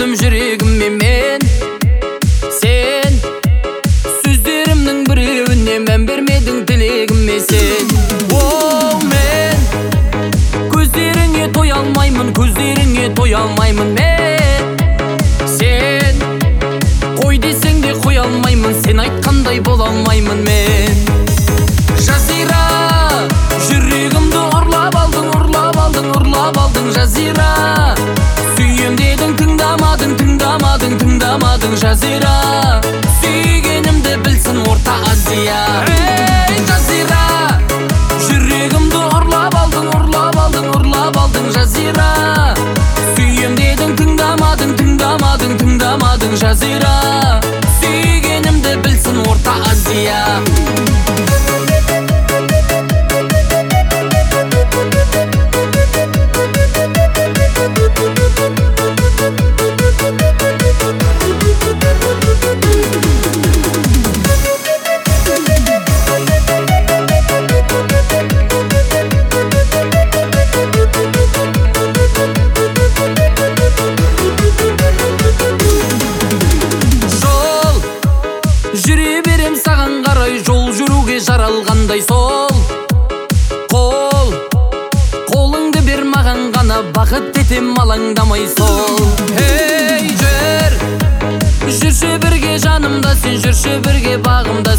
алдым жүрегіммен мен. Сен сөздерімнің біреуіне мән бермедің, тілегіме сен. Оу, мен көздеріңе тоя алмаймын, көздеріңе тоя алмаймын мен. Сен қой десең де қоя алмаймын, сен айтқандай бола алмаймын мен. Жазира, жүрегімді ұрлап алдың, ұрлап алдың, ұрлап алдың. Жазира, сүйем дедің, тыңдамадың, тыңдамадың, тыңдамадың. Жазира, сүйгенімді білсін Орта Азия. Ей, Жазира, жүрегімді ұрлап алдың, ұрлап алдың, ұрлап алдың. Жазира, сүйем дедің, тыңдамадың, тыңдамадың, тыңдамадың. Жазира, сүйгенімді білсін Орта Азия. Жүре берем саған қарай, жол жүруге жаралғандай сол қол. Қолыңды бер маған ғана, бақыт етем алаңдамай сол. Ей, жүрші бірге жанымда, сен жүрші бірге бағымда.